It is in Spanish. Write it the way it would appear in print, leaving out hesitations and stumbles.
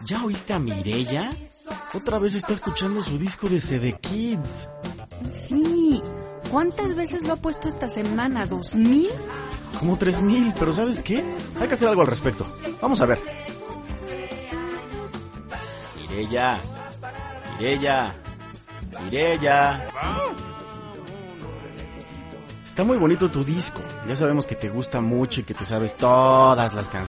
¿Ya oíste a Mireya? Otra vez está escuchando su disco de CD Kids. Sí. ¿Cuántas veces lo ha puesto esta semana? ¿2000? Como 3000, pero ¿sabes qué? Hay que hacer algo al respecto. Vamos a ver. Mireya. Mireya. Mireya. Está muy bonito tu disco. Ya sabemos que te gusta mucho y que te sabes todas las canciones.